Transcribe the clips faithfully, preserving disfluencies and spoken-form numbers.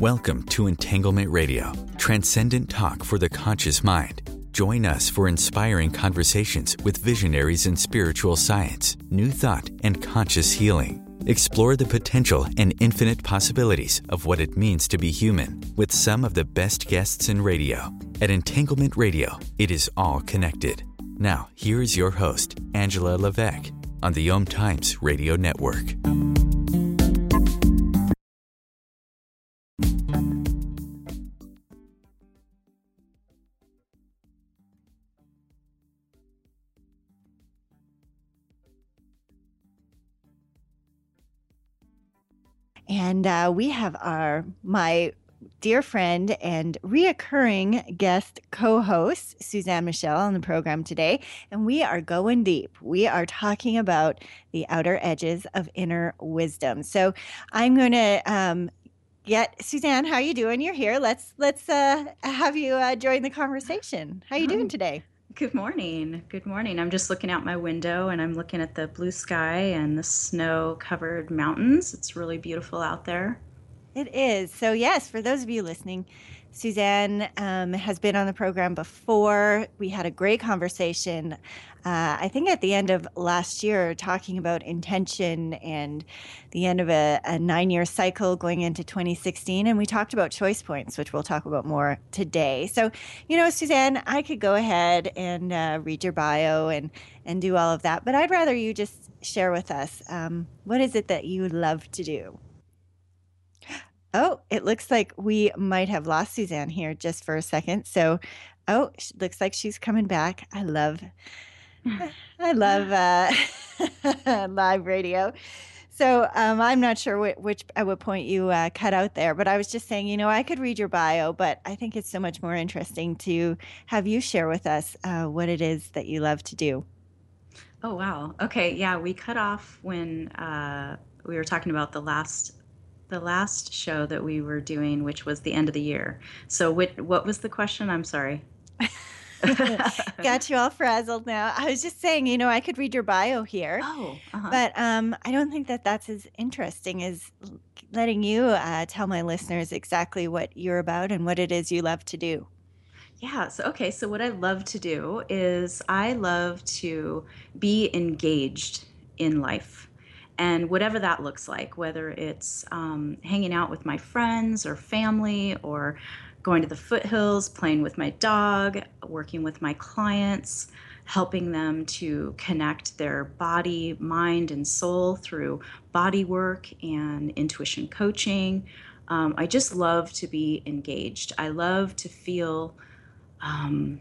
Welcome to Entanglement Radio, transcendent talk for the conscious mind. Join us for inspiring conversations with visionaries in spiritual science, new thought, and conscious healing. Explore the potential and infinite possibilities of what it means to be human with some of the best guests in radio. At Entanglement Radio, it is all connected. Now, here is your host, Angela Levesque, on the Om Times Radio Network. And uh, we have our my dear friend and reoccurring guest co-host, Suzanne Michel, on the program today. And we are going deep. We are talking about the outer edges of inner wisdom. So I'm going to um, get Suzanne. How are you doing? You're here. Let's let's uh, have you uh, join the conversation. How are you doing today? Good morning. Good morning. I'm just looking out my window and I'm looking at the blue sky and the snow-covered mountains. It's really beautiful out there. It is. So yes, for those of you listening, Suzanne um, has been on the program before. We had a great conversation, uh, I think at the end of last year, talking about intention and the end of a, a nine-year cycle going into twenty sixteen. And we talked about choice points, which we'll talk about more today. So, you know, Suzanne, I could go ahead and uh, read your bio and, and do all of that, but I'd rather you just share with us, um, what is it that you love to do? Oh, it looks like we might have lost Suzanne here just for a second. So, oh, it looks like she's coming back. I love, I love uh, live radio. So um, I'm not sure which, which at what point you uh, cut out there, but I was just saying, you know, I could read your bio, but I think it's so much more interesting to have you share with us uh, what it is that you love to do. Oh, wow. Okay. Yeah, we cut off when uh, we were talking about the last the last show that we were doing, which was the end of the year. So what, what was the question? I'm sorry. Got you all frazzled now. I was just saying, you know, I could read your bio here, oh, uh-huh. but um, I don't think that that's as interesting as letting you uh, tell my listeners exactly what you're about and what it is you love to do. Yeah. So, okay. So what I love to do is I love to be engaged in life. And whatever that looks like, whether it's um, hanging out with my friends or family or going to the foothills, playing with my dog, working with my clients, helping them to connect their body, mind, and soul through body work and intuition coaching. Um, I just love to be engaged. I love to feel um,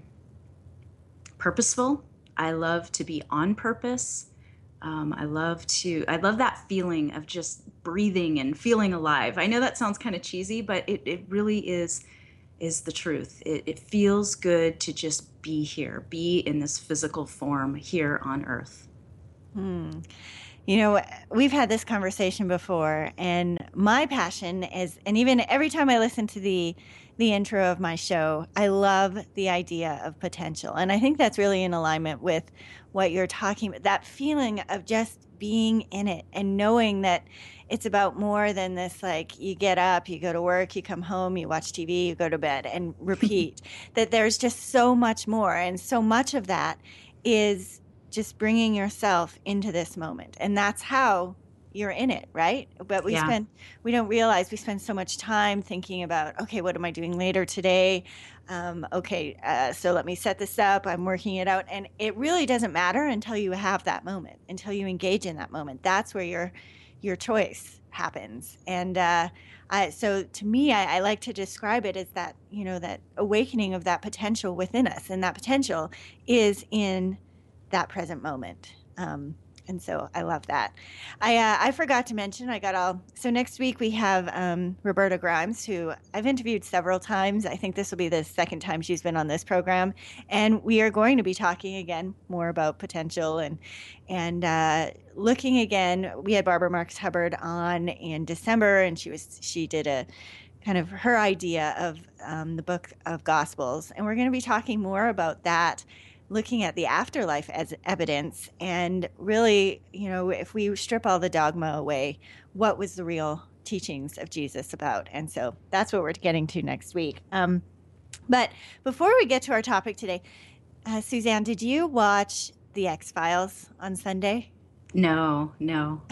purposeful. I love to be on purpose. Um, I love to, I love that feeling of just breathing and feeling alive. I know that sounds kind of cheesy, but it, it really is, is the truth. It, it feels good to just be here, be in this physical form here on Earth. Hmm. You know, we've had this conversation before, and my passion is, and even every time I listen to the the intro of my show, I love the idea of potential. And I think that's really in alignment with what you're talking about, that feeling of just being in it and knowing that it's about more than this, like you get up, you go to work, you come home, you watch T V, you go to bed and repeat, that there's just so much more. And so much of that is just bringing yourself into this moment. And that's how you're in it, right? But we Yeah. spend, we don't realize we spend so much time thinking about, okay, what am I doing later today? Um, okay, uh, so let me set this up. I'm working it out. And it really doesn't matter until you have that moment, until you engage in that moment. That's where your, your choice happens. And uh, I, so to me, I, I like to describe it as that, you know, that awakening of that potential within us. And that potential is in that present moment. Um, and so I love that. I uh, I forgot to mention, I got all, so next week we have um, Roberta Grimes, who I've interviewed several times. I think this will be the second time she's been on this program. And we are going to be talking again more about potential and, and uh, looking again. We had Barbara Marx Hubbard on in December, and she was, she did a kind of her idea of um, the Book of Gospels. And we're going to be talking more about that looking at the afterlife as evidence. And really, you know, if we strip all the dogma away, what was the real teachings of Jesus about? And so that's what we're getting to next week. Um, but before we get to our topic today, uh, Suzanne, did you watch The X-Files on Sunday? No, no.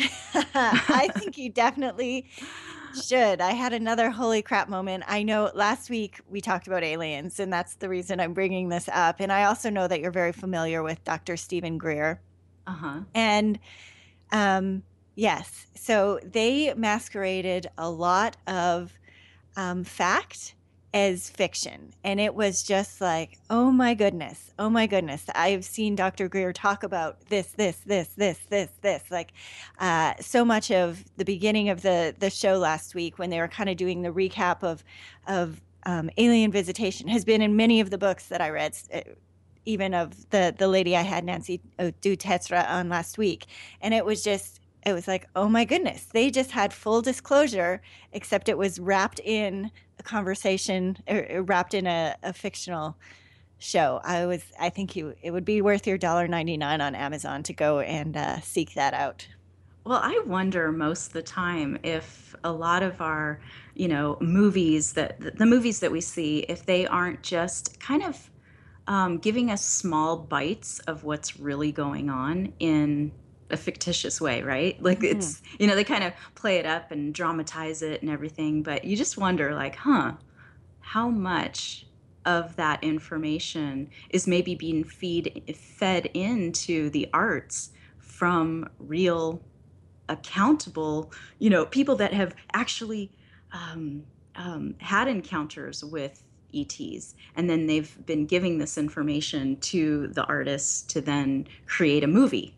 I think you definitely should. I had another holy crap moment. I know last week we talked about aliens, and that's the reason I'm bringing this up. And I also know that you're very familiar with Doctor Stephen Greer. Uh-huh. And um, yes, so they masqueraded a lot of um, fact as fiction. And it was just like, oh my goodness, oh my goodness. I've seen Doctor Greer talk about this, this, this, this, this, this. Like uh, so much of the beginning of the, the show last week when they were kind of doing the recap of, of um, alien visitation has been in many of the books that I read, even of the, the lady I had, Nancy Dutetra, on last week. And it was just, it was like, oh my goodness, they just had full disclosure, except it was wrapped in a conversation, or wrapped in a, a fictional show. I was, I think you, it would be worth your one dollar ninety-nine on Amazon to go and uh, seek that out. Well, I wonder most of the time if a lot of our, you know, movies that the movies that we see, if they aren't just kind of um, giving us small bites of what's really going on in a fictitious way, right? Like mm-hmm. it's, you know, they kind of play it up and dramatize it and everything, but you just wonder like, huh, how much of that information is maybe being feed, fed into the arts from real, accountable, you know, people that have actually um, um, had encounters with E Ts, and then they've been giving this information to the artists to then create a movie.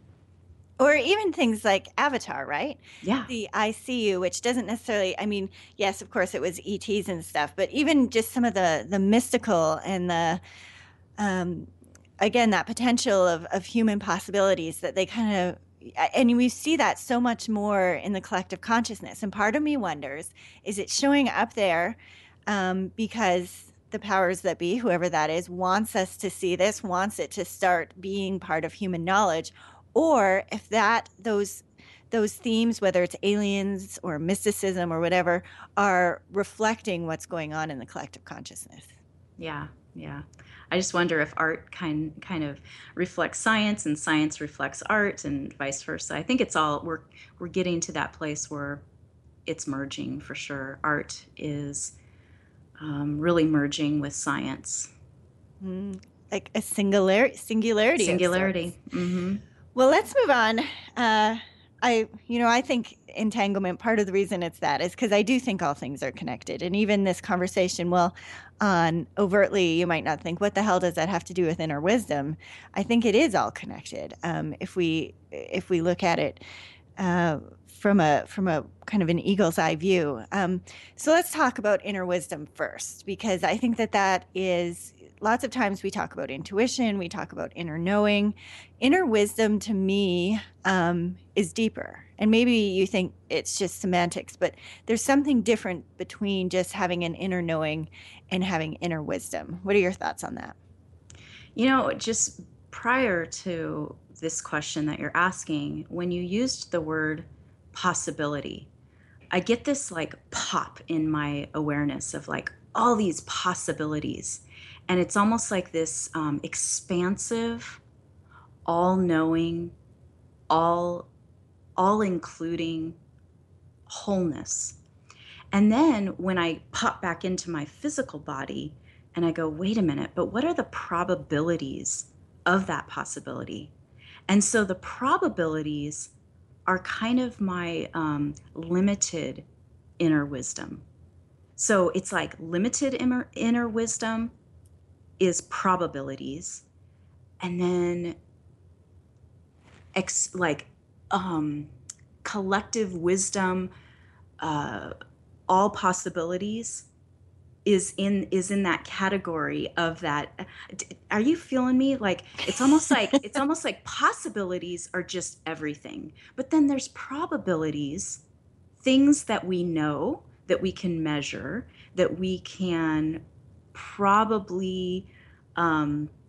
Or even things like Avatar, right? Yeah. The I C U, which doesn't necessarily, I mean, yes, of course it was E Ts and stuff, but even just some of the, the mystical and the, um, again, that potential of, of human possibilities that they kind of, and we see that so much more in the collective consciousness. And part of me wonders, is it showing up there um, because the powers that be, whoever that is, wants us to see this, wants it to start being part of human knowledge? Or if that those those themes, whether it's aliens or mysticism or whatever, are reflecting what's going on in the collective consciousness. Yeah, yeah. I just wonder if art kind kind of reflects science and science reflects art and vice versa. I think it's all we're we're getting to that place where it's merging for sure. Art is um, really merging with science. Mm, like a singular singularity. Singularity. Mm-hmm. Well, let's move on. Uh, I, you know, I think entanglement, part of the reason it's that is because I do think all things are connected. And even this conversation, well, on overtly, you might not think, what the hell does that have to do with inner wisdom? I think it is all connected. Um, if we, if we look at it uh, from a, from a kind of an eagle's eye view. Um, so let's talk about inner wisdom first, because I think that that is, lots of times we talk about intuition, we talk about inner knowing. Inner wisdom to me um, is deeper. And maybe you think it's just semantics, but there's something different between just having an inner knowing and having inner wisdom. What are your thoughts on that? You know, just prior to this question that you're asking, when you used the word possibility, I get this like pop in my awareness of like all these possibilities. And it's almost like this um, expansive, all-knowing, all, all-including wholeness. And then when I pop back into my physical body and I go, wait a minute, but what are the probabilities of that possibility? And so the probabilities are kind of my um, limited inner wisdom. So it's like limited inner, inner wisdom is probabilities, and then ex, like um, collective wisdom, uh, all possibilities is in is in that category of that. Are you feeling me? Like it's almost like it's almost like possibilities are just everything, but then there's probabilities, things that we know, that we can measure, that we can probably um,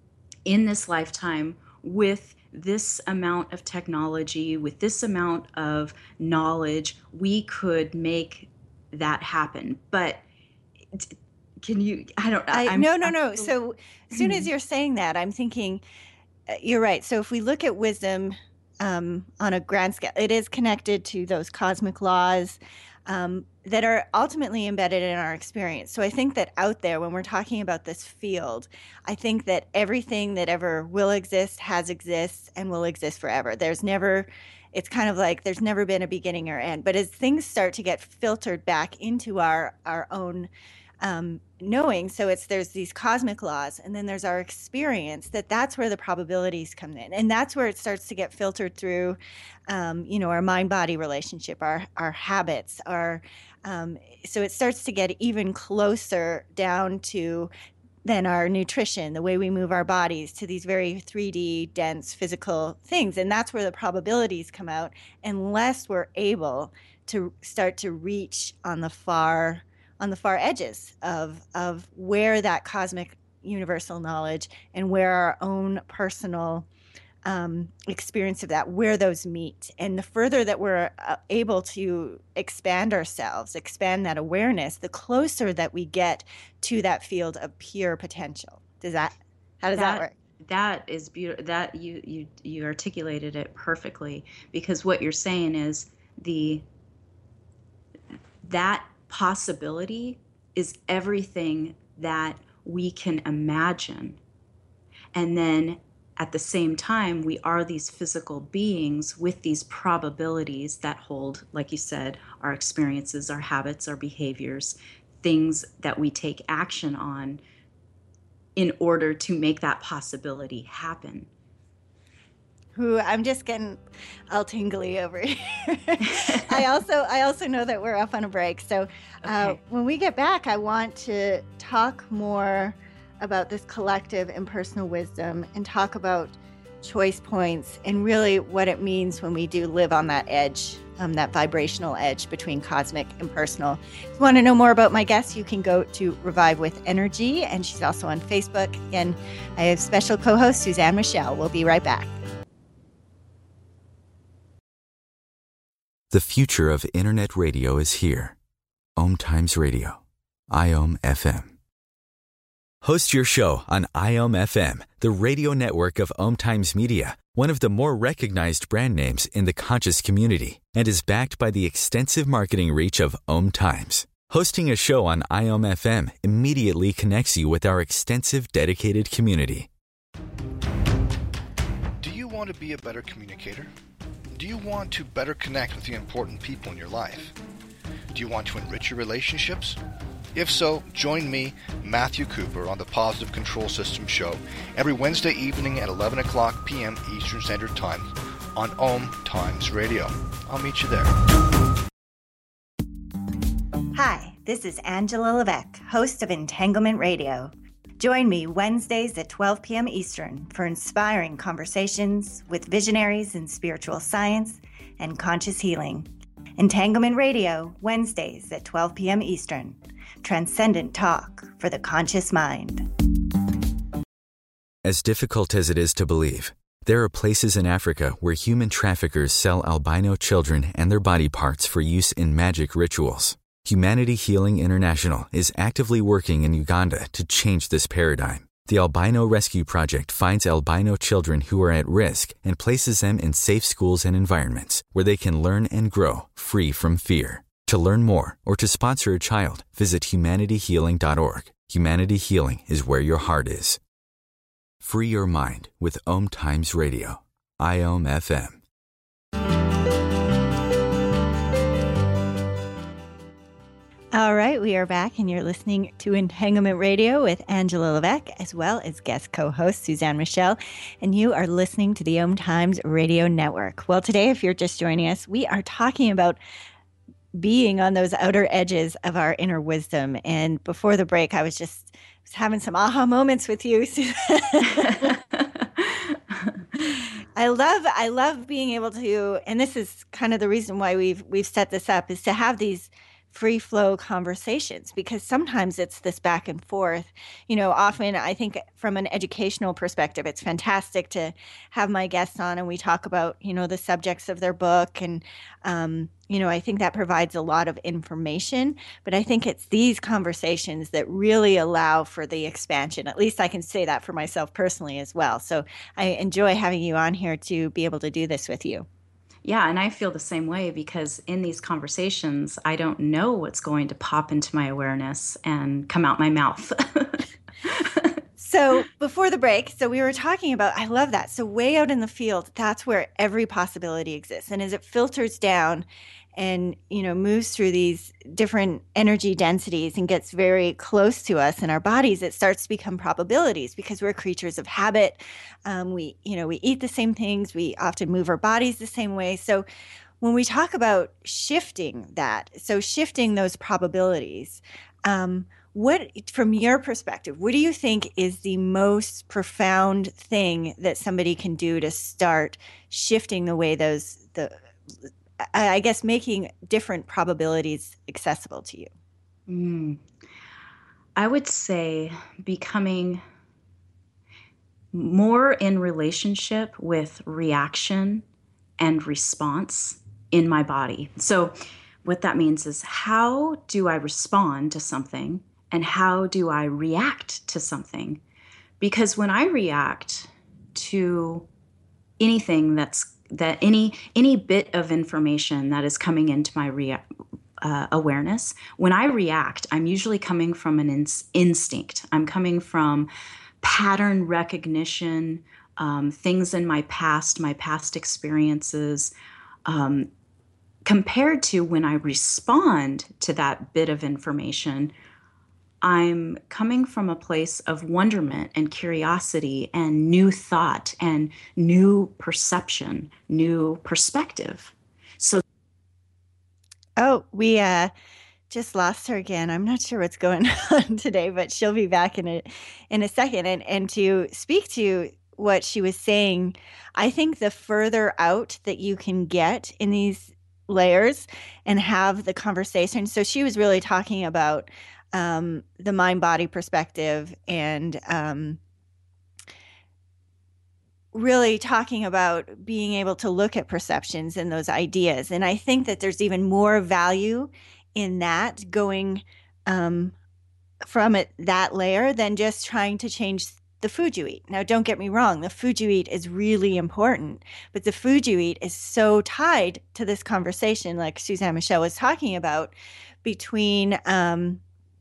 in this lifetime with this amount of technology, with this amount of knowledge, we could make that happen. But can you, I don't know. I, no, no, no. So as soon as you're saying that, I'm thinking, uh, you're right. So if we look at wisdom um, on a grand scale, it is connected to those cosmic laws um, that are ultimately embedded in our experience. So I think that out there, when we're talking about this field, I think that everything that ever will exist, has exists, and will exist forever. There's never, it's kind of like there's never been a beginning or end. But as things start to get filtered back into our, our own Um, knowing, so it's there's these cosmic laws, and then there's our experience, that that's where the probabilities come in, and that's where it starts to get filtered through, um, you know, our mind-body relationship, our our habits, our um, so it starts to get even closer down to then our nutrition, the way we move our bodies, to these very three D dense physical things, and that's where the probabilities come out, unless we're able to start to reach on the far on the far edges of of where that cosmic universal knowledge and where our own personal um, experience of that, where those meet. And the further that we're uh, able to expand ourselves, expand that awareness, the closer that we get to that field of pure potential. Does that, how does that, that work? That is beautiful. That you, you, you articulated it perfectly, because what you're saying is the, that possibility is everything that we can imagine. And then at the same time, we are these physical beings with these probabilities that hold, like you said, our experiences, our habits, our behaviors, things that we take action on in order to make that possibility happen. Who I'm just getting all tingly over here. I also I also know that we're up on a break. So uh, okay. When we get back, I want to talk more about this collective and personal wisdom, and talk about choice points and really what it means when we do live on that edge, um, that vibrational edge between cosmic and personal. If you want to know more about my guest, you can go to Revive with Energy, and she's also on Facebook. And I have special co-host Suzanne Michelle. We'll be right back. The future of Internet radio is here. Om Times Radio. I O M F M. Host your show on I O M F M, the radio network of Om Times Media, one of the more recognized brand names in the conscious community, and is backed by the extensive marketing reach of Om Times. Hosting a show on I O M F M immediately connects you with our extensive dedicated community. Do you want to be a better communicator? Do you want to better connect with the important people in your life? Do you want to enrich your relationships? If so, join me, Matthew Cooper, on the Positive Control System Show every Wednesday evening at eleven o'clock p.m. Eastern Standard Time on Om Times Radio. I'll meet you there. Hi, this is Angela Levesque, host of Entanglement Radio. Join me Wednesdays at twelve p.m. Eastern for inspiring conversations with visionaries in spiritual science and conscious healing. Entanglement Radio, Wednesdays at twelve p.m. Eastern. Transcendent talk for the conscious mind. As difficult as it is to believe, there are places in Africa where human traffickers sell albino children and their body parts for use in magic rituals. Humanity Healing International is actively working in Uganda to change this paradigm. The Albino Rescue Project finds albino children who are at risk and places them in safe schools and environments where they can learn and grow free from fear. To learn more or to sponsor a child, visit humanity healing dot org. Humanity Healing is where your heart is. Free your mind with Om Times Radio. I O M F M. All right, we are back, and you're listening to Entanglement Radio with Angela Levesque, as well as guest co-host Suzanne Michelle, and you are listening to the Om Times Radio Network. Well, today, if you're just joining us, we are talking about being on those outer edges of our inner wisdom. And before the break, I was just was having some aha moments with you. I love I love being able to, and this is kind of the reason why we've we've set this up, is to have these free flow conversations, because sometimes it's this back and forth. You know, often I think from an educational perspective, it's fantastic to have my guests on and we talk about, you know, the subjects of their book. And, um, you know, I think that provides a lot of information, but I think it's these conversations that really allow for the expansion. At least I can say that for myself personally as well. So I enjoy having you on here to be able to do this with you. Yeah, and I feel the same way because in these conversations, I don't know what's going to pop into my awareness and come out my mouth. So before the break, so we were talking about, I love that. So way out in the field, that's where every possibility exists. And as it filters down and, you know, moves through these different energy densities and gets very close to us in our bodies, it starts to become probabilities because we're creatures of habit. Um, we, you know, we eat the same things. We often move our bodies the same way. So when we talk about shifting that, so shifting those probabilities, um, what, from your perspective, what do you think is the most profound thing that somebody can do to start shifting the way those, the, I guess, making different probabilities accessible to you? Mm. I would say becoming more in relationship with reaction and response in my body. So what that means is, how do I respond to something and how do I react to something? Because when I react to anything that's that any any bit of information that is coming into my rea- uh, awareness, when I react, I'm usually coming from an ins- instinct. I'm coming from pattern recognition, um, things in my past, my past experiences, um, compared to when I respond to that bit of information, I'm coming from a place of wonderment and curiosity and new thought and new perception, new perspective. So, oh, we uh, just lost her again. I'm not sure what's going on today, but she'll be back in a in a second. And and to speak to what she was saying, I think the further out that you can get in these layers and have the conversation. So she was really talking about um, the mind-body perspective and um, really talking about being able to look at perceptions and those ideas. And I think that there's even more value in that going um, from it, that layer than just trying to change the food you eat. Now, don't get me wrong, the food you eat is really important, but the food you eat is so tied to this conversation, like Suzanne Michel was talking about, between um,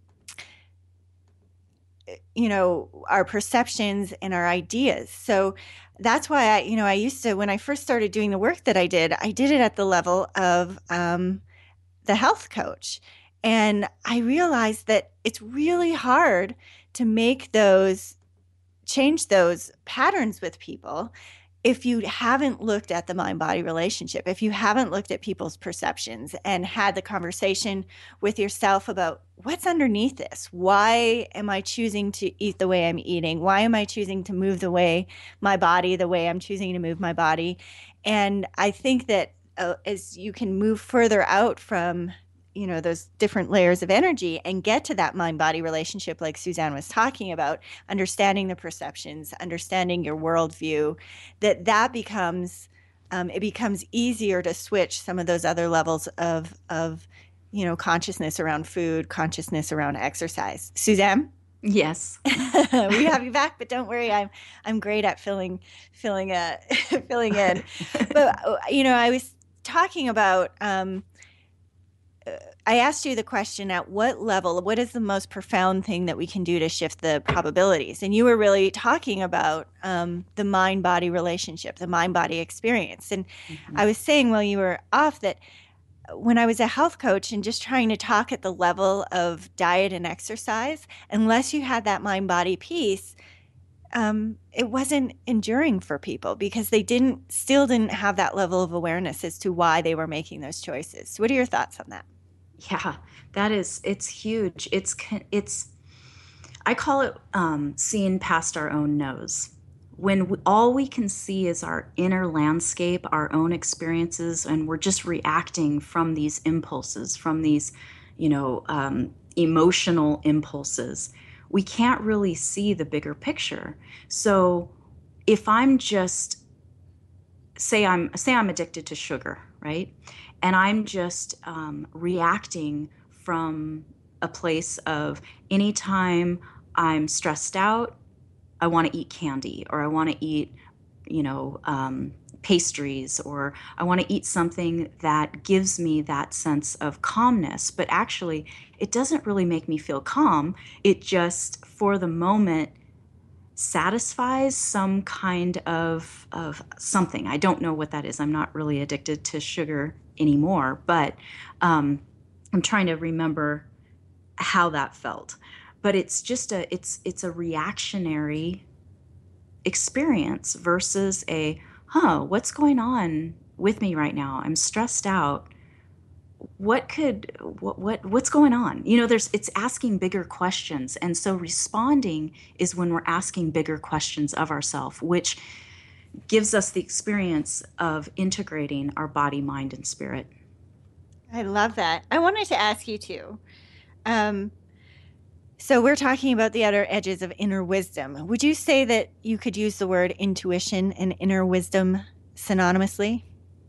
you know, our perceptions and our ideas. So that's why I, you know, I used to, when I first started doing the work that I did, I did it at the level of um, the health coach. And I realized that it's really hard to make those, change those patterns with people if you haven't looked at the mind-body relationship, if you haven't looked at people's perceptions and had the conversation with yourself about what's underneath this. Why am I choosing to eat the way I'm eating? Why am I choosing to move the way my body, the way I'm choosing to move my body? And I think that uh, as you can move further out from, you know, those different layers of energy and get to that mind-body relationship like Suzanne was talking about, understanding the perceptions, understanding your worldview, that that becomes, um, it becomes easier to switch some of those other levels of, of, you know, consciousness around food, consciousness around exercise. Suzanne? yes. We have you back, but don't worry, I'm I'm great at filling filling uh, filling in. But you know, I was talking about um, I asked you the question, at what level, what is the most profound thing that we can do to shift the probabilities? And you were really talking about um, the mind-body relationship, the mind-body experience. And mm-hmm. I was saying while you were off that when I was a health coach and just trying to talk at the level of diet and exercise, unless you had that mind-body piece, um, it wasn't enduring for people because they didn't, still didn't have that level of awareness as to why they were making those choices. What are your thoughts on that? Yeah, that is, it's huge. It's, it's, I call it um, seeing past our own nose. When we, all we can see is our inner landscape, our own experiences, and we're just reacting from these impulses, from these, you know, um, emotional impulses, we can't really see the bigger picture. So if I'm just, say I'm, say I'm addicted to sugar, right? And I'm just um, reacting from a place of anytime I'm stressed out, I want to eat candy, or I want to eat, you know, um, pastries, or I want to eat something that gives me that sense of calmness. But actually, it doesn't really make me feel calm. It just, for the moment, satisfies some kind of of something. I don't know what that is. I'm not really addicted to sugar anymore, but um, I'm trying to remember how that felt. But it's just a it's it's a reactionary experience versus a, huh, what's going on with me right now? I'm stressed out. What could what what what's going on? You know, there's it's asking bigger questions. And so responding is when we're asking bigger questions of ourselves, which gives us the experience of integrating our body, mind, and spirit. I love that. I wanted to ask you too. Um, so we're talking about the outer edges of inner wisdom. Would you say that you could use the word intuition and inner wisdom synonymously?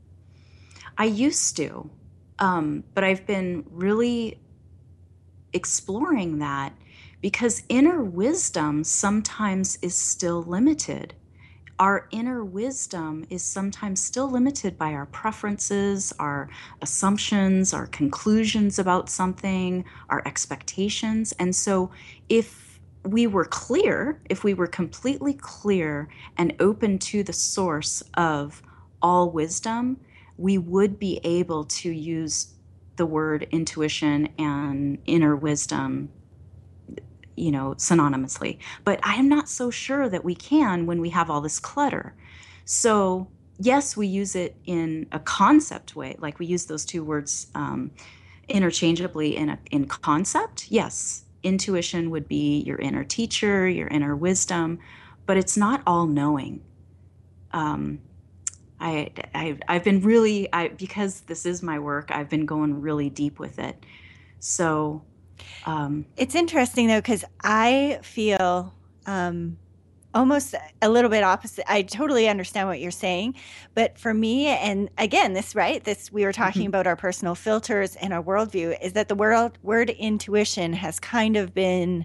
I used to, um, but I've been really exploring that because inner wisdom sometimes is still limited. Our inner wisdom is sometimes still limited by our preferences, our assumptions, our conclusions about something, our expectations. And so if we were clear, if we were completely clear and open to the source of all wisdom, we would be able to use the word intuition and inner wisdom, you know, synonymously. But I am not so sure that we can when we have all this clutter. So yes, we use it in a concept way, like we use those two words um, interchangeably in a in concept. Yes, intuition would be your inner teacher, your inner wisdom, but it's not all knowing. Um, I, I I've been really I because this is my work. I've been going really deep with it. So. Um, it's interesting though, because I feel um, almost a little bit opposite. I totally understand what you're saying, but for me, and again, this right, this we were talking mm-hmm. about our personal filters and our worldview, is that the word word intuition has kind of been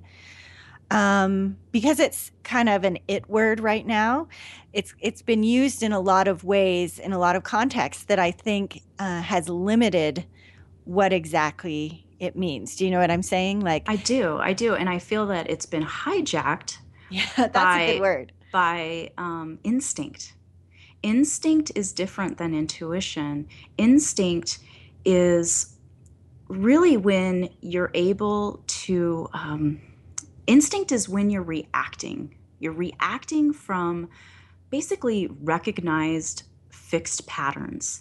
um, because it's kind of an it word right now. It's it's been used in a lot of ways, in a lot of contexts that I think uh, has limited what exactly it means. Do you know what I'm saying? Like I do, I do, and I feel that it's been hijacked. Yeah, that's by, a good word. By um, instinct. Instinct is different than intuition. Instinct is really when you're able to. Um, instinct is when you're reacting. You're reacting from basically recognized fixed patterns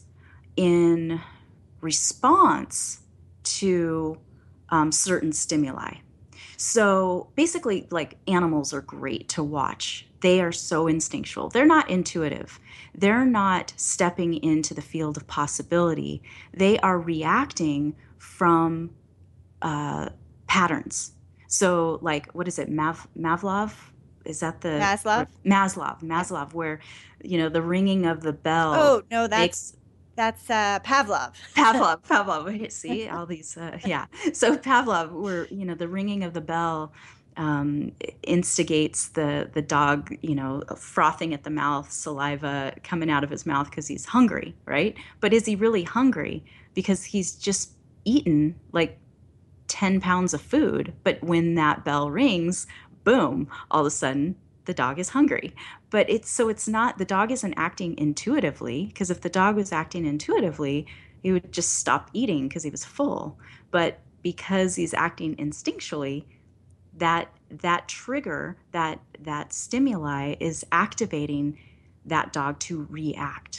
in response to um, certain stimuli. So basically, like animals are great to watch. They are so instinctual. They're not intuitive. They're not stepping into the field of possibility. They are reacting from uh, patterns. So like, what is it, Mav- Mavlov? Is that the... Maslow? Maslow, Maslow, where, you know, the ringing of the bell... Oh, no, that's... makes, That's uh, Pavlov. Pavlov, Pavlov. See all these, uh, yeah. So Pavlov, where you know the ringing of the bell um, instigates the the dog, you know, frothing at the mouth, saliva coming out of his mouth because he's hungry, right? But is he really hungry? Because he's just eaten like ten pounds of food. But when that bell rings, boom! All of a sudden, the dog is hungry. But it's so it's not, the dog isn't acting intuitively, because if the dog was acting intuitively, he would just stop eating because he was full. But because he's acting instinctually, that that trigger, that that stimuli is activating that dog to react.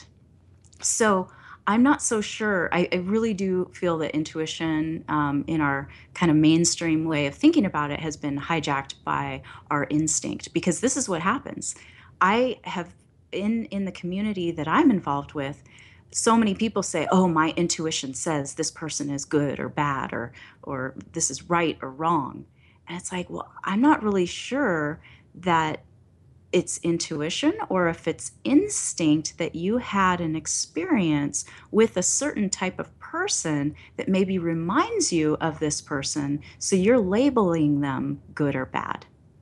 So I'm not so sure. I, I really do feel that intuition um, in our kind of mainstream way of thinking about it has been hijacked by our instinct, because this is what happens. I have, in, in the community that I'm involved with, so many people say, oh, my intuition says this person is good or bad, or or this is right or wrong. And it's like, well, I'm not really sure that it's intuition or if it's instinct that you had an experience with a certain type of person that maybe reminds you of this person. So you're labeling them good or bad.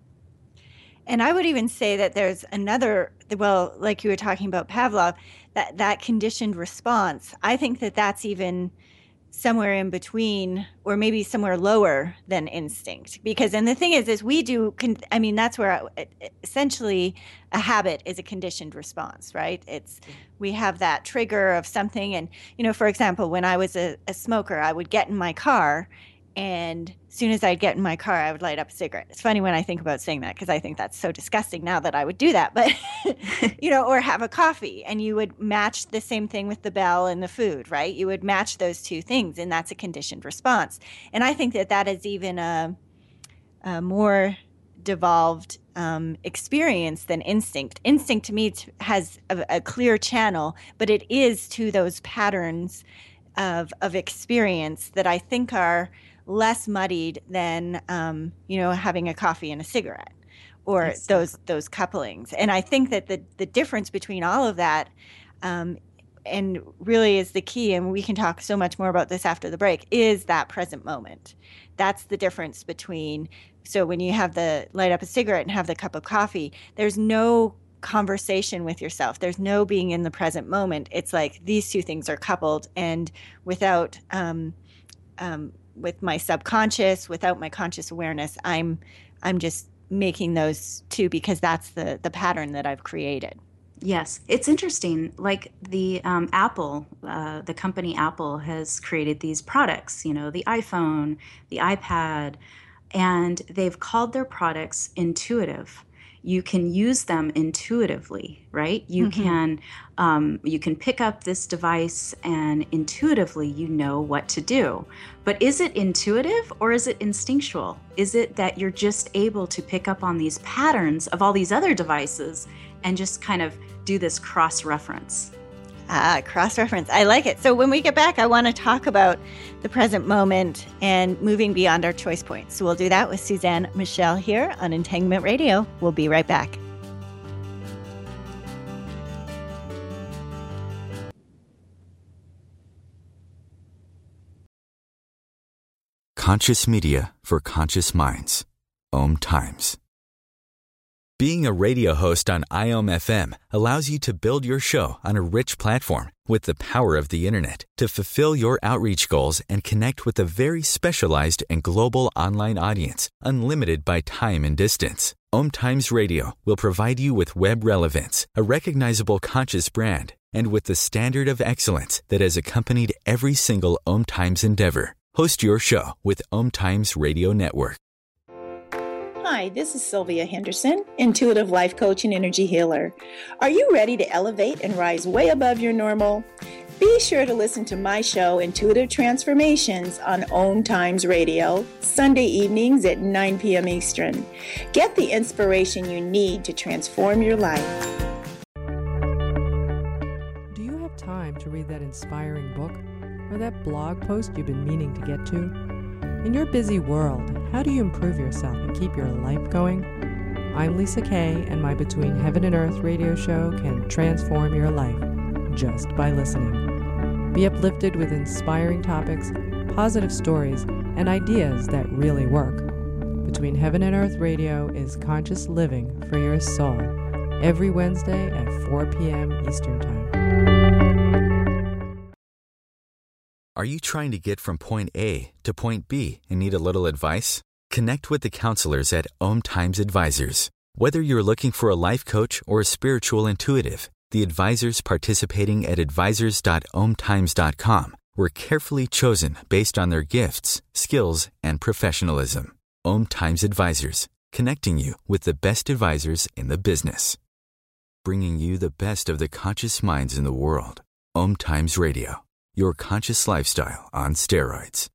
And I would even say that there's another, well, like you were talking about Pavlov, that, that conditioned response. I think that that's even somewhere in between, or maybe somewhere lower than instinct. Because, and the thing is, is we do, con- I mean, that's where I, essentially a habit is a conditioned response, right? It's, we have that trigger of something. And, you know, for example, when I was a, a smoker, I would get in my car, and as soon as I'd get in my car, I would light up a cigarette. It's funny when I think about saying that, because I think that's so disgusting now that I would do that. But, you know, or have a coffee, and you would match the same thing with the bell and the food, right? You would match those two things, and that's a conditioned response. And I think that that is even a, a more devolved um, experience than instinct. Instinct to me t- has a, a clear channel, but it is to those patterns of of experience that I think are less muddied than, um, you know, having a coffee and a cigarette, or exactly. those those couplings. And I think that the, the difference between all of that, um, and really is the key, and we can talk so much more about this after the break, is that present moment. That's the difference between, so when you have the light up a cigarette and have the cup of coffee, there's no conversation with yourself. There's no being in the present moment. It's like these two things are coupled, and without um, um, with my subconscious, without my conscious awareness, I'm I'm just making those two because that's the the pattern that I've created. Yes, it's interesting. Like the um, Apple, uh, the company Apple has created these products. You know, the iPhone, the iPad, and they've called their products intuitive. You can use them intuitively, right? You mm-hmm. can um, you can pick up this device and intuitively you know what to do. But is it intuitive or is it instinctual? Is it that you're just able to pick up on these patterns of all these other devices and just kind of do this cross-reference? Ah, cross-reference. I like it. So when we get back, I want to talk about the present moment and moving beyond our choice points. So we'll do that with Suzanne Michel here on Entanglement Radio. We'll be right back. Conscious media for conscious minds. Om Times. Being a radio host on I O M F M allows you to build your show on a rich platform with the power of the internet to fulfill your outreach goals and connect with a very specialized and global online audience, unlimited by time and distance. Om Times Radio will provide you with web relevance, a recognizable conscious brand, and with the standard of excellence that has accompanied every single Om Times endeavor. Host your show with Om Times Radio Network. Hi, this is Sylvia Henderson, intuitive life coach and energy healer. Are you ready to elevate and rise way above your normal? Be sure to listen to my show, Intuitive Transformations, on Om Times Radio, Sunday evenings at nine p.m. Eastern. Get the inspiration you need to transform your life. Do you have time to read that inspiring book or that blog post you've been meaning to get to? In your busy world, how do you improve yourself and keep your life going? I'm Lisa Kay, and my Between Heaven and Earth radio show can transform your life just by listening. Be uplifted with inspiring topics, positive stories, and ideas that really work. Between Heaven and Earth radio is conscious living for your soul, every Wednesday at four p.m. Eastern Time. Are you trying to get from point A to point B and need a little advice? Connect with the counselors at Om Times Advisors. Whether you're looking for a life coach or a spiritual intuitive, the advisors participating at advisors dot om times dot com were carefully chosen based on their gifts, skills, and professionalism. Om Times Advisors, connecting you with the best advisors in the business. Bringing you the best of the conscious minds in the world. Om Times Radio. Your conscious lifestyle on steroids.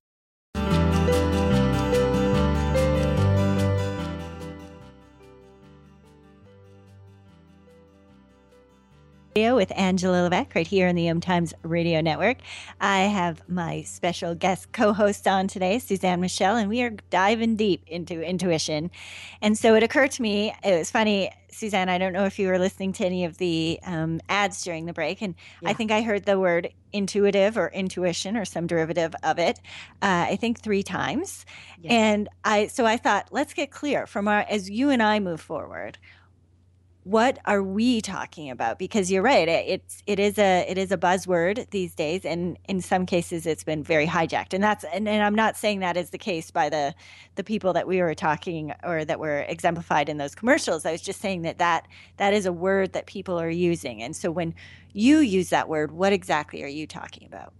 With Angela Levesque right here on the Om Times Radio Network. I have my special guest co-host on today, Suzanne Michelle, and we are diving deep into intuition. And so it occurred to me, it was funny, Suzanne, I don't know if you were listening to any of the um, ads during the break, and yeah. I think I heard the word intuitive or intuition or some derivative of it, uh, I think three times. Yes. And I so I thought, let's get clear from our, as you and I move forward, what are we talking about? Because you're right, it, it's it is a it is a buzzword these days, and in some cases it's been very hijacked. And that's and, and I'm not saying that is the case by the the people that we were talking or that were exemplified in those commercials. I was just saying that that that is a word that people are using. And so when you use that word, what exactly are you talking about?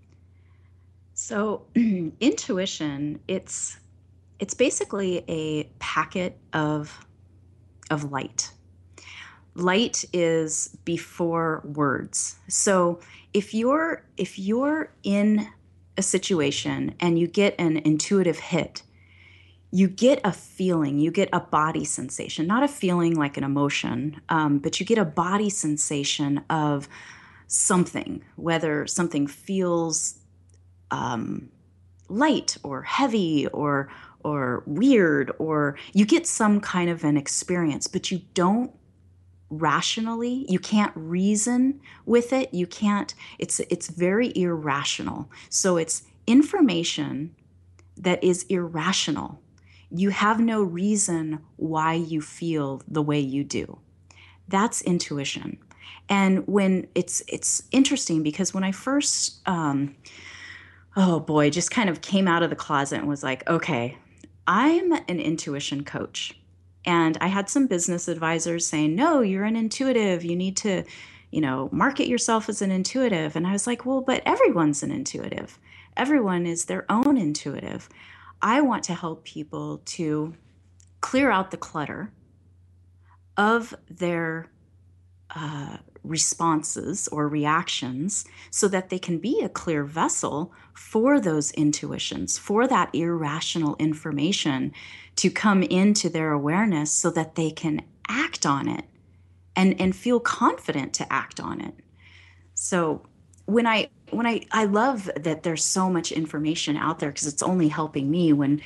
So intuition, it's it's basically a packet of of light. Light is before words. So if you're if you're in a situation and you get an intuitive hit, you get a feeling, you get a body sensation, not a feeling like an emotion, um, but you get a body sensation of something, whether something feels um, light or heavy or or weird, or you get some kind of an experience, but you don't rationally, you can't reason with it. You can't, it's it's very irrational. So it's information that is irrational. You have no reason why you feel the way you do. That's intuition. And when it's it's interesting because when I first um oh boy, just kind of came out of the closet and was like, okay, I'm an intuition coach. And I had some business advisors saying, no, you're an intuitive. You need to, you know, market yourself as an intuitive. And I was like, well, but everyone's an intuitive. Everyone is their own intuitive. I want to help people to clear out the clutter of their uh, responses or reactions so that they can be a clear vessel for those intuitions, for that irrational information to come into their awareness so that they can act on it and, and feel confident to act on it. So when I when I, I love that there's so much information out there because it's only helping me when.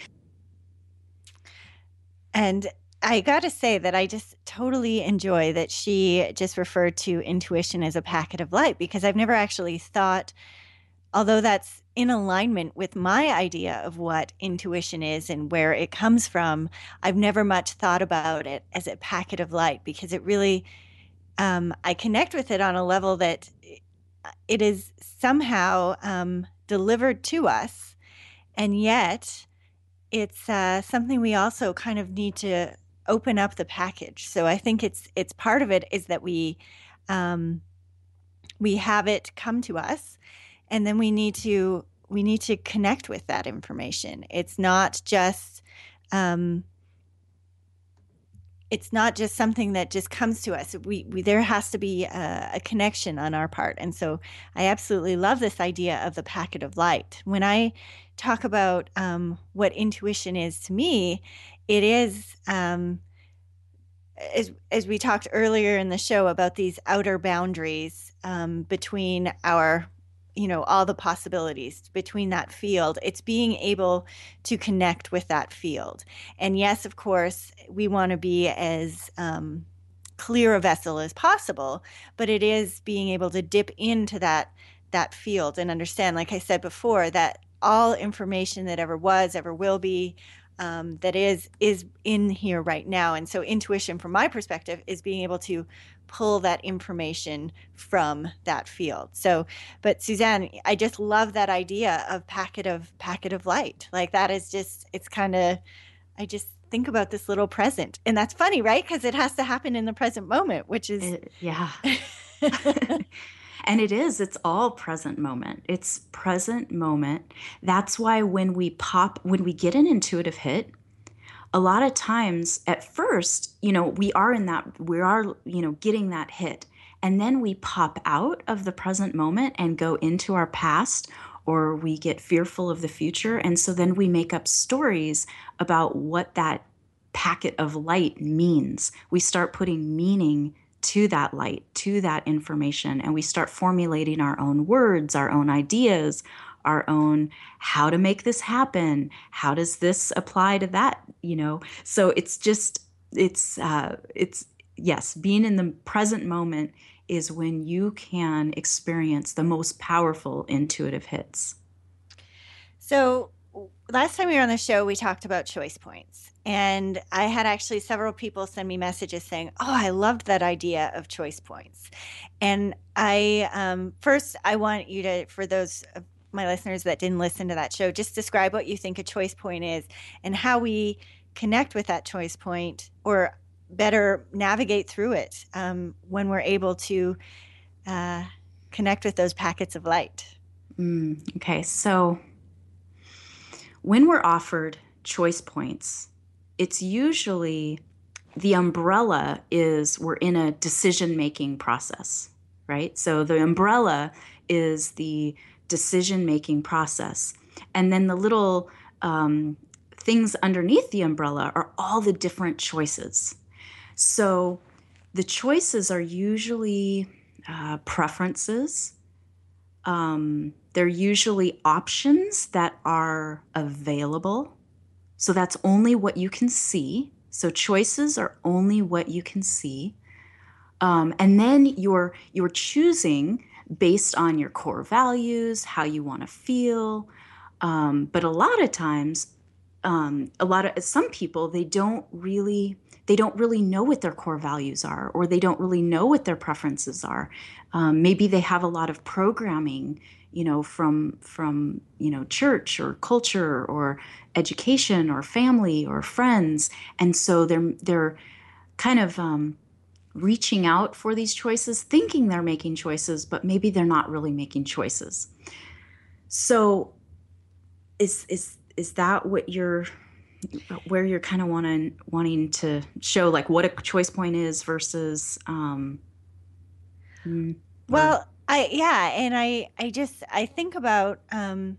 And I got to say that I just totally enjoy that she just referred to intuition as a packet of light, because I've never actually thought, although that's in alignment with my idea of what intuition is and where it comes from, I've never much thought about it as a packet of light, because it really, um, I connect with it on a level that it is somehow um, delivered to us, and yet it's uh, something we also kind of need to open up the package. So I think it's it's part of it is that we um, we have it come to us. And then we need to we need to connect with that information. It's not just um, it's not just something that just comes to us. We, we there has to be a, a connection on our part. And so I absolutely love this idea of the packet of light. When I talk about um, what intuition is to me, it is um, as as we talked earlier in the show about these outer boundaries um, between our you know, all the possibilities between that field. It's being able to connect with that field. And yes, of course, we want to be as um, clear a vessel as possible, but it is being able to dip into that that field and understand, like I said before, that all information that ever was, ever will be, um, that is is in here right now. And so intuition, from my perspective, is being able to pull that information from that field. So, but Suzanne, I just love that idea of packet of packet of light. Like that is just, it's kind of, I just think about this little present. And that's funny, right? Because it has to happen in the present moment, which is. It, yeah. And it is, it's all present moment. It's present moment. That's why when we pop, when we get an intuitive hit, a lot of times at first, you know, we are in that, we are, you know, getting that hit. And then we pop out of the present moment and go into our past, or we get fearful of the future. And so then we make up stories about what that packet of light means. We start putting meaning to that light, to that information, and we start formulating our own words, our own ideas, our own how to make this happen, how does this apply to that, you know? So it's just, it's, uh, it's, yes, being in the present moment is when you can experience the most powerful intuitive hits. So last time we were on the show, we talked about choice points. And I had actually several people send me messages saying, oh, I loved that idea of choice points. And I, um, first, I want you to, for those of my listeners that didn't listen to that show, just describe what you think a choice point is and how we connect with that choice point, or better navigate through it um, when we're able to uh, connect with those packets of light. Mm, okay, so when we're offered choice points, it's usually the umbrella is we're in a decision-making process, right? So the umbrella is the decision-making process. And then the little um, things underneath the umbrella are all the different choices. So the choices are usually uh, preferences. Um, they're usually options that are available. So that's only what you can see. So choices are only what you can see. Um, and then you're you're choosing based on your core values, how you want to feel. Um, but a lot of times, um, a lot of some people, they don't really they don't really know what their core values are, or they don't really know what their preferences are. Um, maybe they have a lot of programming, you know, from from you know church or culture or education or family or friends, and so they're they're kind of um, reaching out for these choices, thinking they're making choices, but maybe they're not really making choices. So, is is is that what you're where you're kind of wanting wanting to show, like what a choice point is versus um well I yeah and I I just I think about um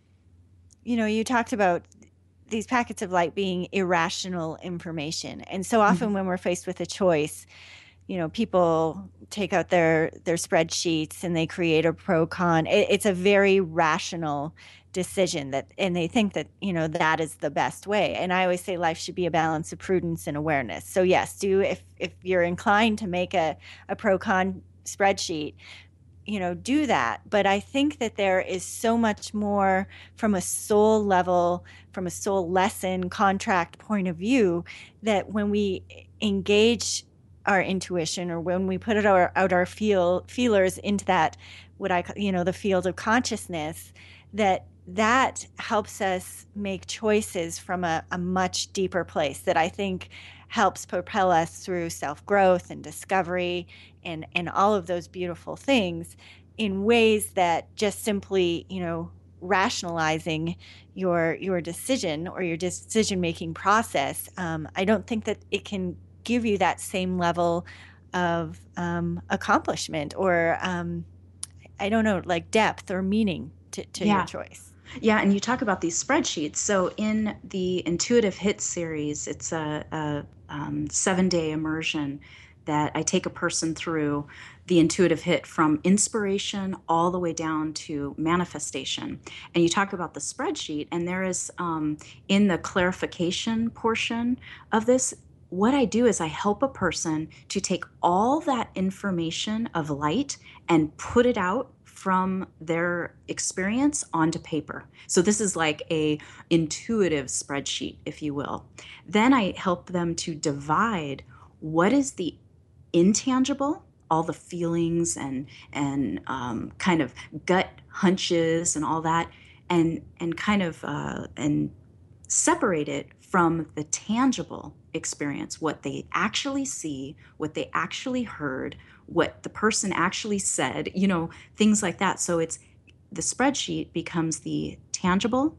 you know you talked about these packets of light being irrational information, and so often mm-hmm. when we're faced with a choice, you know, people take out their their spreadsheets and they create a pro con. It, it's a very rational decision that, and they think that, you know, that is the best way. And I always say life should be a balance of prudence and awareness. So yes, do if if you're inclined to make a, a pro con spreadsheet, you know, do that. But I think that there is so much more from a soul level, from a soul lesson contract point of view, that when we engage our intuition, or when we put it our, out our feel feelers into that, what I, you know, the field of consciousness, that that helps us make choices from a, a much deeper place that I think helps propel us through self-growth and discovery and, and all of those beautiful things in ways that just simply, you know, rationalizing your your decision or your decision-making process. Um, I don't think that it can give you that same level of um, accomplishment or, um, I don't know, like depth or meaning to, to yeah. your choice. Yeah, and you talk about these spreadsheets. So in the Intuitive Hits series, it's a, a um, seven-day immersion that I take a person through the intuitive hit from inspiration all the way down to manifestation. And you talk about the spreadsheet, and there is, um, in the clarification portion of this, what I do is I help a person to take all that information of light and put it out from their experience onto paper. So this is like a intuitive spreadsheet, if you will. Then I help them to divide what is the intangible, all the feelings and and um, kind of gut hunches and all that, and and kind of uh, and separate it from the tangible experience, what they actually see, what they actually heard, what the person actually said, you know, things like that. So it's the spreadsheet becomes the tangible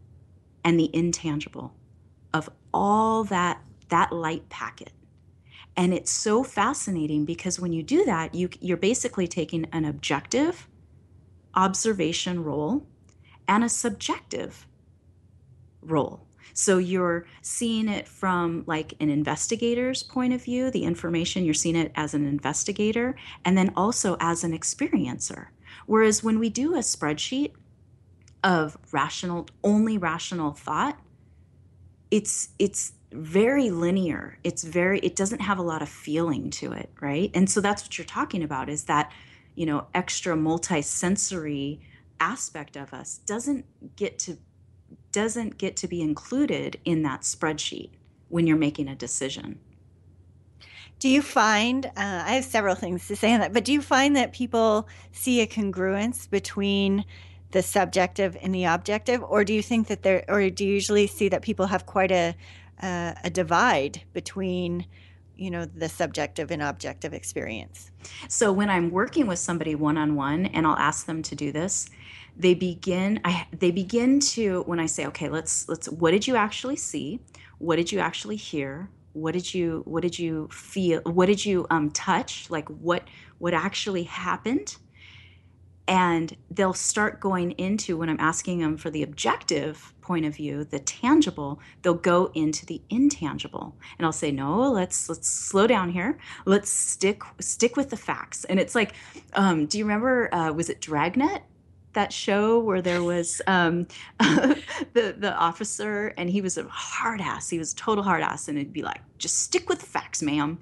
and the intangible of all that that light packet. And it's so fascinating because when you do that, you, you're basically taking an objective observation role and a subjective role. So you're seeing it from like an investigator's point of view, the information, you're seeing it as an investigator, and then also as an experiencer. Whereas when we do a spreadsheet of rational, only rational thought, it's it's very linear. It's very, it doesn't have a lot of feeling to it, right? And so that's what you're talking about, is that, you know, extra multi-sensory aspect of us doesn't get to doesn't get to be included in that spreadsheet when you're making a decision. Do you find, uh, I have several things to say on that, but do you find that people see a congruence between the subjective and the objective, or do you think that there, or do you usually see that people have quite a uh, a divide between, you know, the subjective and objective experience? So when I'm working with somebody one-on-one and I'll ask them to do this, they begin, I, they begin to, when I say, okay, let's, let's, what did you actually see? What did you actually hear? What did you, what did you feel? What did you um, touch? Like what, what actually happened? And they'll start going into, when I'm asking them for the objective point of view, the tangible, they'll go into the intangible. And I'll say, no, let's let's slow down here. Let's stick stick with the facts. And it's like, um, do you remember, uh, was it Dragnet? That show where there was um, the the officer, and he was a hard ass. He was a total hard ass, and it'd be like, just stick with the facts, ma'am.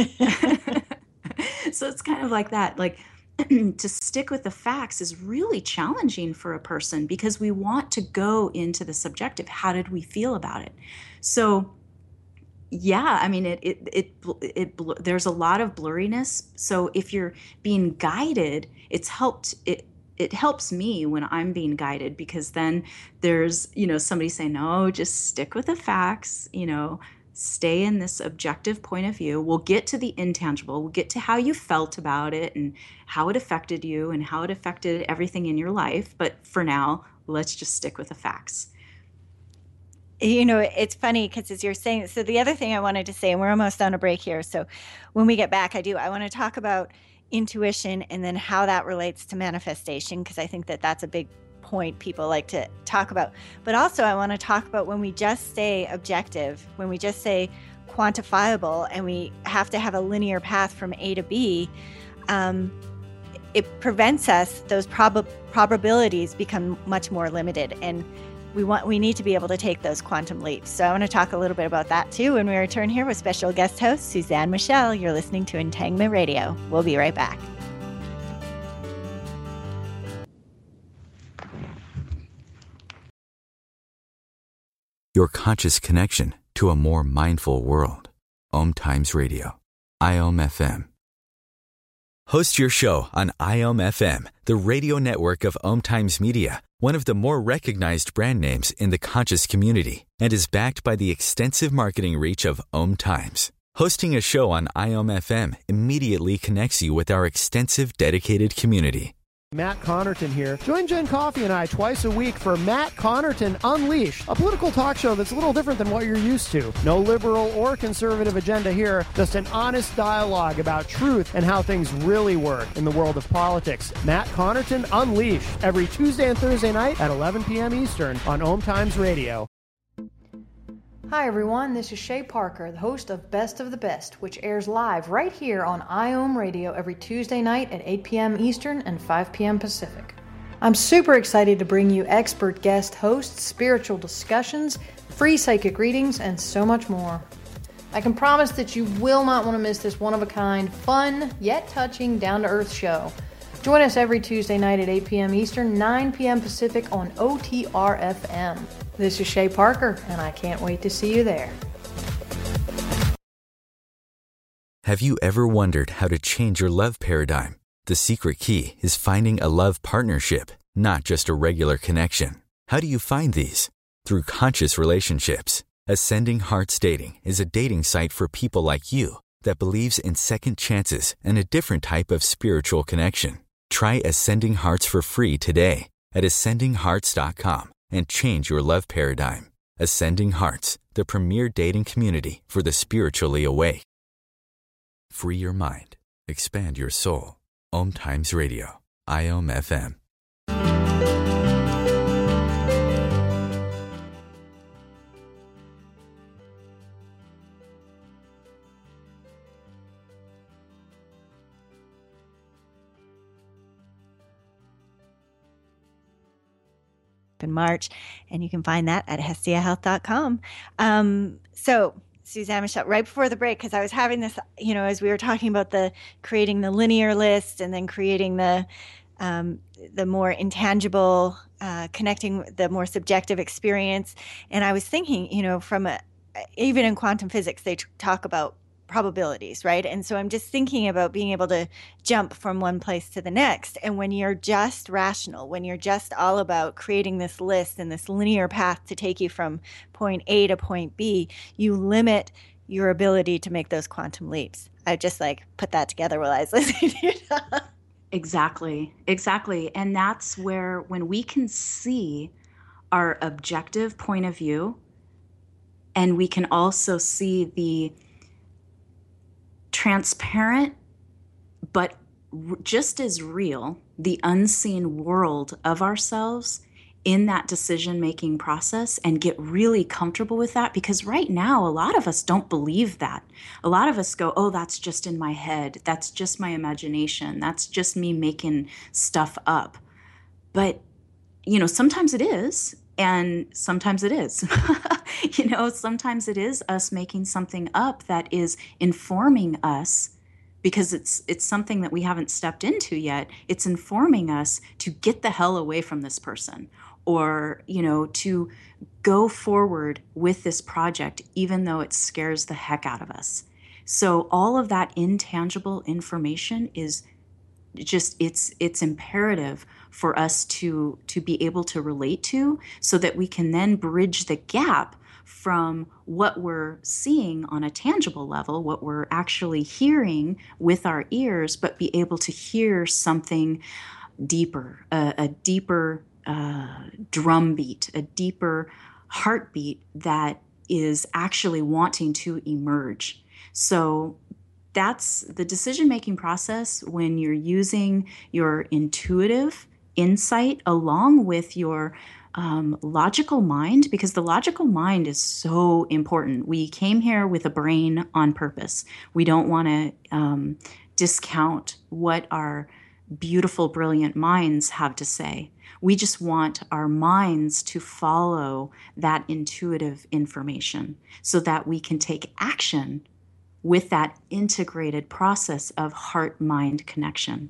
So it's kind of like that. Like, to stick with the facts is really challenging for a person, because we want to go into the subjective. How did we feel about it? So, yeah, I mean, it, it, it, it, it there's a lot of blurriness. So if you're being guided, it's helped, it, it helps me when I'm being guided, because then there's, you know, somebody saying, no, just stick with the facts, you know, stay in this objective point of view. We'll get to the intangible. We'll get to how you felt about it and how it affected you and how it affected everything in your life. But for now, let's just stick with the facts. You know, it's funny because as you're saying, so the other thing I wanted to say, and we're almost on a break here, so when we get back, I do, I want to talk about intuition and then how that relates to manifestation, because I think that that's a big point people like to talk about. But also I want to talk about when we just say objective, when we just say quantifiable, and we have to have a linear path from A to B, um, it prevents us, those prob- probabilities become much more limited, and we want we need to be able to take those quantum leaps. So I want to talk a little bit about that too when we return here with special guest host Suzanne Michel. You're listening to Entanglement Radio. We'll be right back. Your conscious connection to a more mindful world. Om Times Radio. I O M F M. Host your show on I O M F M, the radio network of Om Times Media, one of the more recognized brand names in the conscious community, and is backed by the extensive marketing reach of Om Times. Hosting a show on I O M F M immediately connects you with our extensive dedicated community. Matt Connerton here. Join Jen Coffey and I twice a week for Matt Connerton Unleashed, a political talk show that's a little different than what you're used to. No liberal or conservative agenda here, just an honest dialogue about truth and how things really work in the world of politics. Matt Connerton Unleashed, every Tuesday and Thursday night at eleven p.m. Eastern on Om Times Radio. Hi everyone, this is Shay Parker, the host of Best of the Best, which airs live right here on I O M Radio every Tuesday night at eight p.m. Eastern and five p.m. Pacific. I'm super excited to bring you expert guest hosts, spiritual discussions, free psychic readings, and so much more. I can promise that you will not want to miss this one-of-a-kind, fun, yet touching, down-to-earth show. Join us every Tuesday night at eight p.m. Eastern, nine p.m. Pacific on O T R F M. This is Shay Parker, and I can't wait to see you there. Have you ever wondered how to change your love paradigm? The secret key is finding a love partnership, not just a regular connection. How do you find these? Through conscious relationships. Ascending Hearts Dating is a dating site for people like you that believes in second chances and a different type of spiritual connection. Try Ascending Hearts for free today at ascending hearts dot com and change your love paradigm. Ascending Hearts, the premier dating community for the spiritually awake. Free your mind. Expand your soul. Om Times Radio. I O M F M. up in March, and you can find that at hestia health dot com. Um, so, Suzanne Michelle, right before the break, because I was having this, you know, as we were talking about the creating the linear list and then creating the um, the more intangible, uh, connecting the more subjective experience, and I was thinking, you know, from a even in quantum physics, they t- talk about probabilities, right? And so I'm just thinking about being able to jump from one place to the next. And when you're just rational, when you're just all about creating this list and this linear path to take you from point A to point B, you limit your ability to make those quantum leaps. I just like put that together while I was listening to you talk. Exactly, exactly. And that's where when we can see our objective point of view, and we can also see the transparent, but r- just as real, the unseen world of ourselves in that decision-making process, and get really comfortable with that. Because right now, a lot of us don't believe that. A lot of us go, oh, that's just in my head. That's just my imagination. That's just me making stuff up. But, you know, sometimes it is. And sometimes it is, you know, sometimes it is us making something up that is informing us, because it's it's something that we haven't stepped into yet. It's informing us to get the hell away from this person, or, you know, to go forward with this project, even though it scares the heck out of us. So all of that intangible information is just, it's it's imperative for us to to be able to relate to, so that we can then bridge the gap from what we're seeing on a tangible level, what we're actually hearing with our ears, but be able to hear something deeper, a, a deeper uh, drumbeat, a deeper heartbeat that is actually wanting to emerge. So that's the decision-making process when you're using your intuitive insight along with your um, logical mind, because the logical mind is so important. We came here with a brain on purpose. We don't want to um, discount what our beautiful, brilliant minds have to say. We just want our minds to follow that intuitive information so that we can take action with that integrated process of heart-mind connection.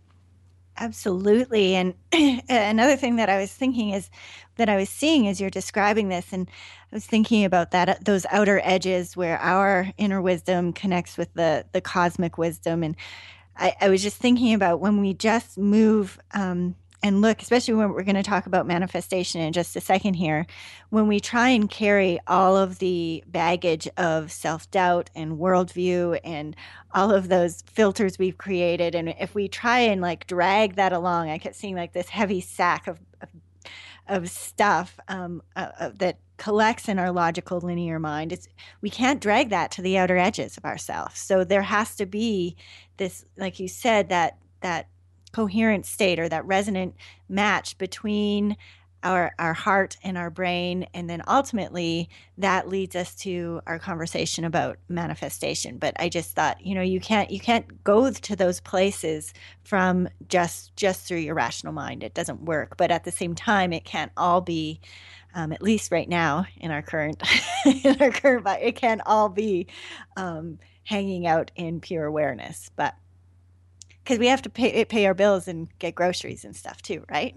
Absolutely. And another thing that I was thinking is that I was seeing as you're describing this, and I was thinking about that, those outer edges where our inner wisdom connects with the, the cosmic wisdom. And I, I was just thinking about when we just move um, and look, especially when we're going to talk about manifestation in just a second here, when we try and carry all of the baggage of self-doubt and worldview and all of those filters we've created, and if we try and like drag that along, I kept seeing like this heavy sack of of, of stuff um, uh, uh, that collects in our logical linear mind. It's, we can't drag that to the outer edges of ourselves. So there has to be this, like you said, that that coherent state or that resonant match between our our heart and our brain, and then ultimately that leads us to our conversation about manifestation. But I just thought, you know, you can't you can't go to those places from just just through your rational mind. It doesn't work. But at the same time, it can't all be, um, at least right now in our current in our current, it can't all be um, hanging out in pure awareness. But because we have to pay pay our bills and get groceries and stuff too, right?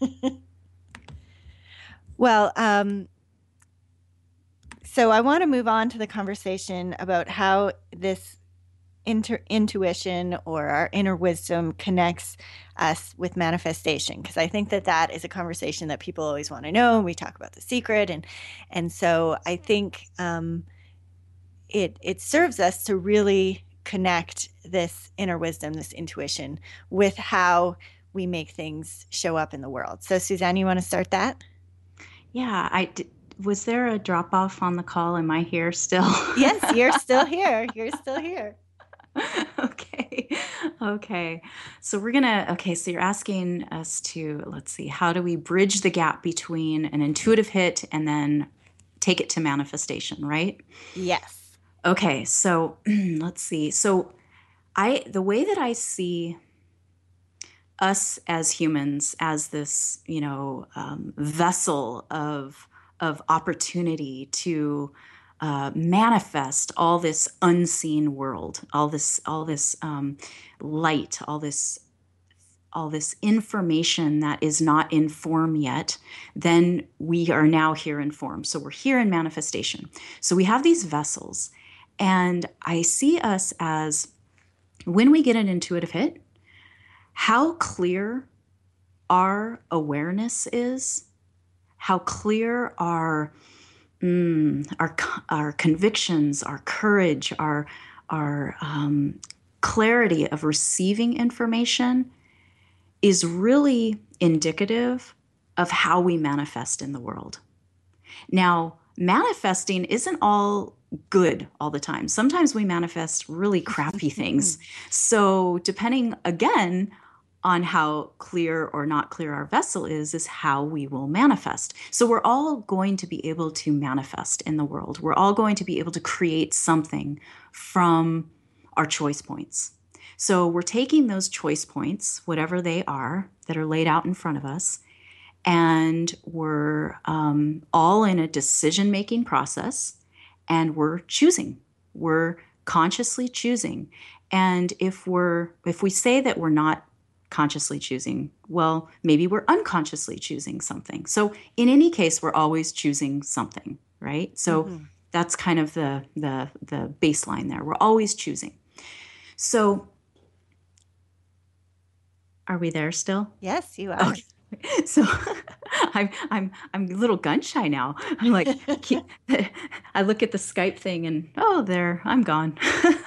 Well, um, so I want to move on to the conversation about how this inter- intuition or our inner wisdom connects us with manifestation, because I think that that is a conversation that people always want to know. We talk about The Secret, and and so I think um, it it serves us to really connect this inner wisdom, this intuition, with how we make things show up in the world. So, Suzanne, you want to start that? Yeah, I d- was there a drop off on the call? Am I here still? Yes, you're still here. You're still here. Okay. Okay. So we're going to, okay, so you're asking us to, let's see, how do we bridge the gap between an intuitive hit and then take it to manifestation, right? Yes. Okay. So let's see. So I, the way that I see us as humans, as this, you know, um, vessel of of opportunity to uh, manifest all this unseen world, all this, all this um, light, all this, all this information that is not in form yet, then we are now here in form. So we're here in manifestation. So we have these vessels, and I see us as, when we get an intuitive hit, how clear our awareness is, how clear our mm, our our convictions, our courage, our our um, clarity of receiving information is really indicative of how we manifest in the world. Now, manifesting isn't all good all the time. Sometimes we manifest really crappy things. So depending, again, on how clear or not clear our vessel is, is how we will manifest. So we're all going to be able to manifest in the world. We're all going to be able to create something from our choice points. So we're taking those choice points, whatever they are, that are laid out in front of us, and we're um, all in a decision-making process, and we're choosing. We're consciously choosing. And if we're if we say that we're not consciously choosing, well, maybe we're unconsciously choosing something. So in any case, we're always choosing something, right? So mm-hmm. that's kind of the, the, the baseline there. We're always choosing. So are we there still? Yes, you are. Okay. So I'm I'm I'm a little gun shy now. I'm like, keep, I look at the Skype thing and oh, there, I'm gone.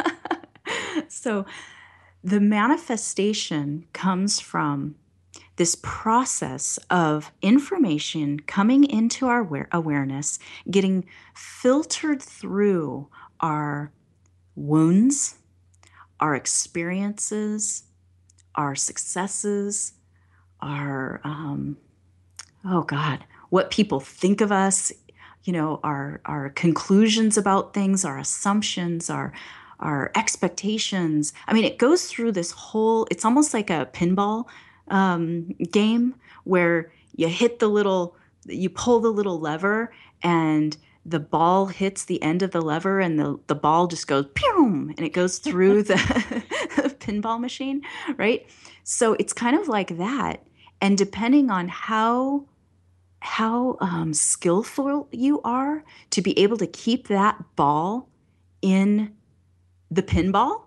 So the manifestation comes from this process of information coming into our aware- awareness, getting filtered through our wounds, our experiences, our successes, our, um, oh God, what people think of us, you know, our, our conclusions about things, our assumptions, our, our expectations. I mean, it goes through this whole, it's almost like a pinball um, game where you hit the little, you pull the little lever and the ball hits the end of the lever and the, the ball just goes pew, and it goes through the pinball machine, right? So it's kind of like that. And depending on how how um, skillful you are to be able to keep that ball in the pinball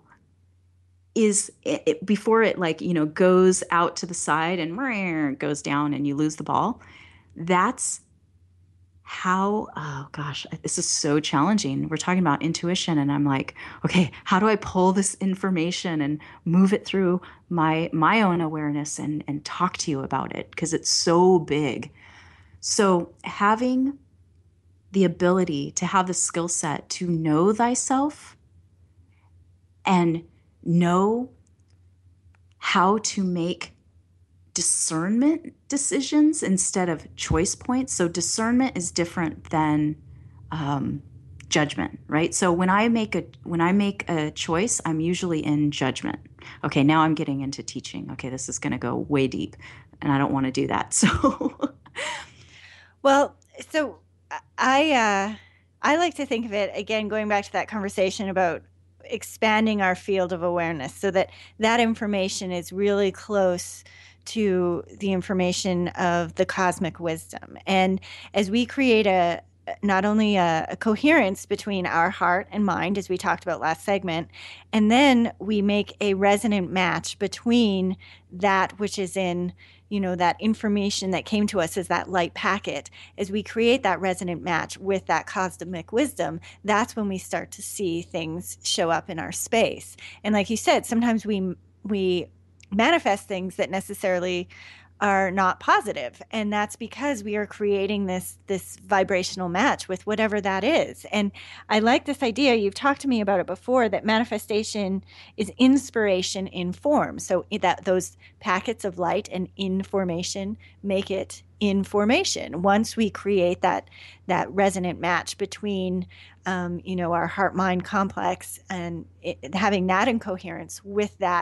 is it, it, before it like, you know, goes out to the side and goes down and you lose the ball. That's how, oh gosh, this is so challenging. We're talking about intuition and I'm like, okay, how do I pull this information and move it through my, my own awareness and, and talk to you about it? Because it's so big. So having the ability to have the skill set to know thyself and know how to make discernment decisions instead of choice points. So discernment is different than um, judgment, right? So when I make a when I make a choice, I'm usually in judgment. Okay, now I'm getting into teaching. Okay, this is going to go way deep, and I don't want to do that. So, well, so I uh, I like to think of it again, going back to that conversation about expanding our field of awareness so that that information is really close to the information of the cosmic wisdom. And as we create a not only a, a coherence between our heart and mind, as we talked about last segment, and then we make a resonant match between that which is in, you know, that information that came to us as that light packet. As we create that resonant match with that cosmic wisdom, that's when we start to see things show up in our space. And like you said, sometimes we we manifest things that necessarily are not positive, and that's because we are creating this this vibrational match with whatever that is. And I like this idea, you've talked to me about it before, that manifestation is inspiration in form. So that those packets of light and information make it information. Once we create that that resonant match between um, you know, our heart-mind complex and it, having that in coherence with that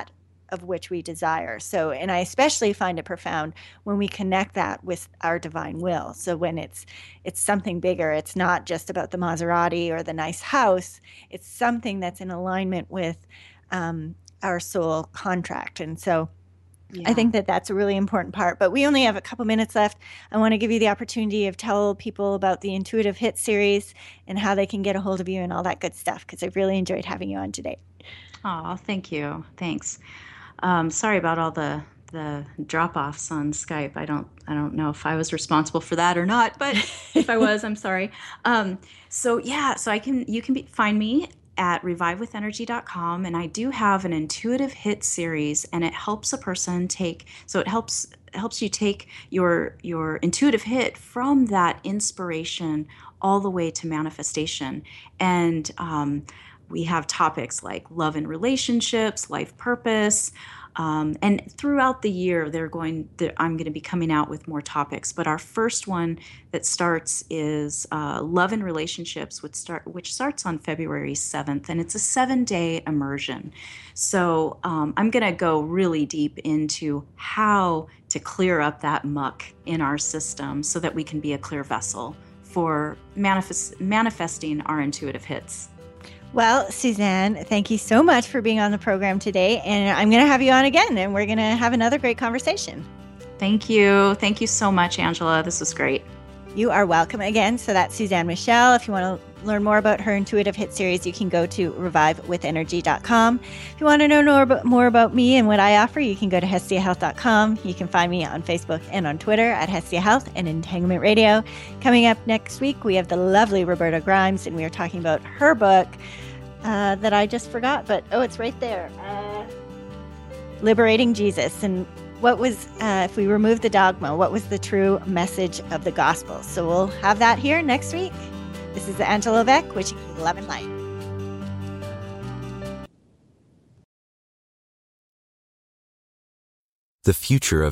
of which we desire. So, and I especially find it profound when we connect that with our divine will. So when it's it's something bigger, it's not just about the Maserati or the nice house. It's something that's in alignment with um, our soul contract. And so yeah. I think that that's a really important part. But we only have a couple minutes left. I want to give you the opportunity of tell people about the Intuitive Hit series and how they can get a hold of you and all that good stuff, because I've really enjoyed having you on today. Oh, thank you. Thanks. Um, sorry about all the the drop-offs on Skype. I don't I don't know if I was responsible for that or not, but if I was, I'm sorry. Um, so yeah, so I can you can be, find me at revive with energy dot com, and I do have an Intuitive Hit series, and it helps a person take so it helps helps you take your your intuitive hit from that inspiration all the way to manifestation. And um, we have topics like love and relationships, life purpose, um, and throughout the year, they're going. They're, I'm going to be coming out with more topics. But our first one that starts is uh, love and relationships, which start which starts on February seventh, and it's a seven-day immersion. So um, I'm going to go really deep into how to clear up that muck in our system, so that we can be a clear vessel for manifest, manifesting our intuitive hits. Well, Suzanne, thank you so much for being on the program today. And I'm going to have you on again, and we're going to have another great conversation. Thank you. Thank you so much, Angela. This was great. You are welcome again. So that's Suzanne Michel. If you want to learn more about her Intuitive Hit series, you can go to revive with energy dot com. If you want to know more about, more about me and what I offer, you can go to hestia health dot com. You can find me on Facebook and on Twitter at Hestia Health and Entanglement Radio. Coming up next week, we have the lovely Roberta Grimes, and we are talking about her book uh, that I just forgot, but oh, it's right there. Uh, Liberating Jesus. And what was, uh, if we remove the dogma, what was the true message of the gospel? So we'll have that here next week. This is Angela Beck, wishing you love and light. The future of